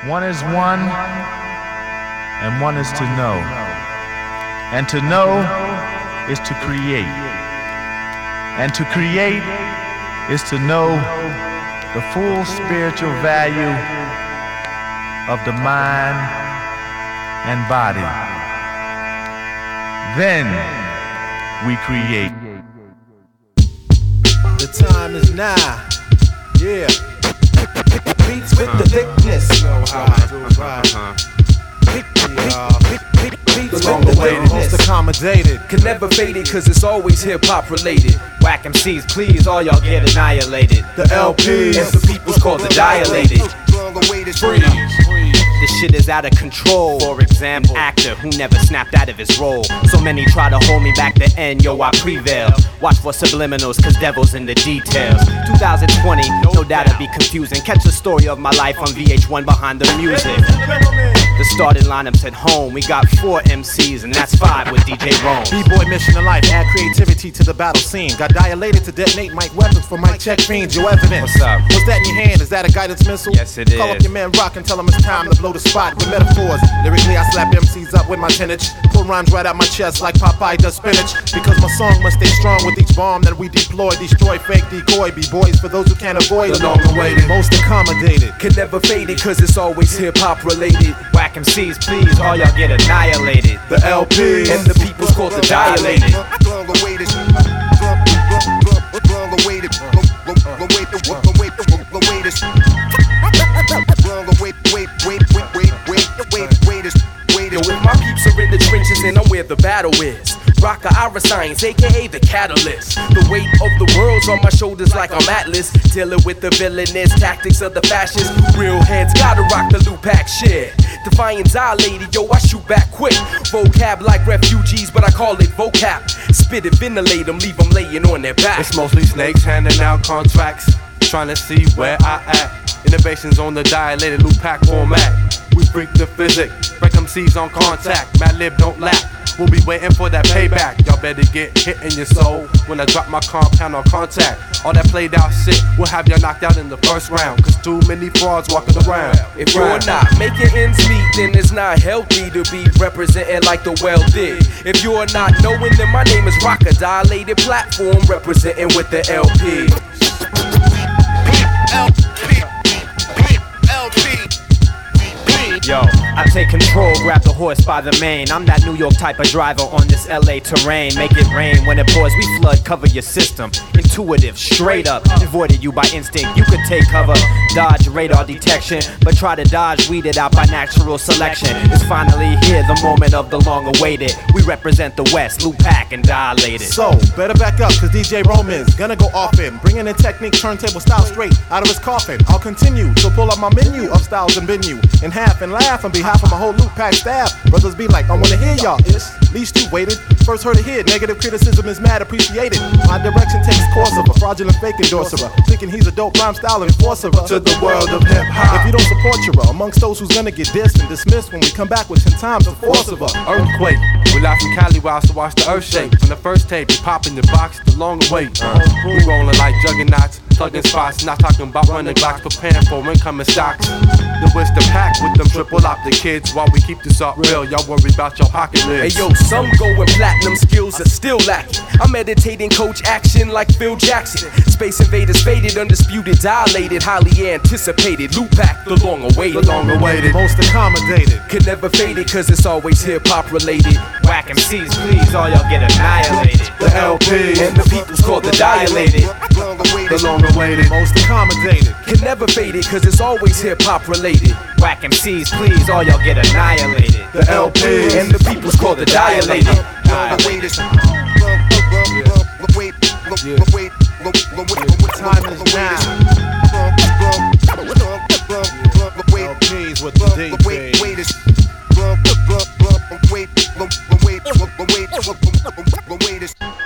One is one, and one is to know. And to know is to create. And to create is to know the full spiritual value of the mind and body. Then we create. The time is now, yeah. Beats with the thickness. Beats with the thickness. Most accommodated. Can never fade it, cause it's always hip-hop related. Whack MCs, please, all y'all get annihilated. The LPs and the people's called the dilated. Freeze. This shit is out of control. For example, an actor who never snapped out of his role. So many try to hold me back to end, yo, I prevail. Watch for subliminals, cause devil's in the details. 2020, no doubt it'd be confusing. Catch the story of my life on VH1 behind the music. The starting lineup's at home. We got 4 MCs, and that's 5 with DJ Rome. B-boy mission of life, add creativity to the battle scene. Got dilated to detonate mic weapons for mic check fiends. Your evidence. What's up? What's that in your hand? Is that a guidance missile? Yes, it Call is. up your man Rock and tell him it's time to blow the spot with metaphors. Lyrically, I slap MCs up with my tonnage. Pull rhymes right out my chest like Popeye does spinach. Because my song must stay strong with each bomb that we deploy. Destroy fake decoy. B-boys for those who can't avoid. The long-awaited. Most accommodated. Can never fade it, cause it's always hip-hop related. Whack MCs, please, all y'all get annihilated. The LPs and the people's called the dilated. Yo, if my peeps are in the trenches and I'm where the battle is, Rocker Ira Science, aka the catalyst. The weight of the world's on my shoulders like I'm Atlas. Dealing with the villainous tactics of the fascists. Real heads gotta rock the Lupac shit. Defiance dilated, yo, I shoot back quick. Vocab like refugees, but I call it vocab. Spit it, ventilate them, leave them laying on their back. It's mostly snakes handing out contracts, trying to see where I at. Innovations on the dilated Lupac format. We freak the physics, break MCs on contact. Mad Lib don't lack, we'll be waiting for that payback. Y'all better get hit in your soul when I drop my compound on contact. All that played out shit will have y'all knocked out in the first round, cause too many frauds walking around. If you're not making ends meet, then it's not healthy to be representing like the well did. If you're not knowing, then my name is Rock, a dilated platform representing with the LP. Yo, I take control, grab the horse by the mane. I'm that New York type of driver on this LA terrain. Make it rain when it pours, we flood, cover your system. Intuitive, straight up, avoided you by instinct. You could take cover, dodge radar detection, but try to dodge, weeded out by natural selection. It's finally here, the moment of the long awaited. We represent the West, Lupac and dilated. So, better back up, cause DJ Roman's gonna go off in, bringing in technique, turntable style straight out of his coffin. I'll continue, so pull up my menu of styles and venue in half and laugh on behalf of my whole Lupac staff. Brothers be like, I wanna hear y'all. Least you waited. First heard it here. Negative criticism is mad appreciated. My direction takes course of a fraudulent fake endorser, thinking he's a dope rhyme style enforcer to the world of hip hop. If you don't support your amongst those who's gonna get dissed and dismissed when we come back with 10 times the force of a earthquake. We live from Cali whilst to watch the earth shake. From the first tape, we pop in the box, the long wait. We rolling like juggernauts, plugging spots, not talking about running blocks, preparing for incoming stocks. The West the pack with them triple op the kids while we keep this art real. Y'all worry about your pocket lids. Hey yo, some going platinum, skills are still lacking. I'm meditating coach action like Phil Jackson. Space invaders faded, undisputed, dilated, highly anticipated. Lupac, the long awaited. The long awaited. Most accommodated. Can never fade it, cause it's always hip hop related. Whack MCs, please, all y'all get annihilated. The LP and the people's called the dilated. The long awaited. Most accommodated. Can never fade it, cause it's always hip hop related. Whack MCs, please, all y'all get annihilated. The LP and the people's called the dilated. Time is now. LPs with the DJ.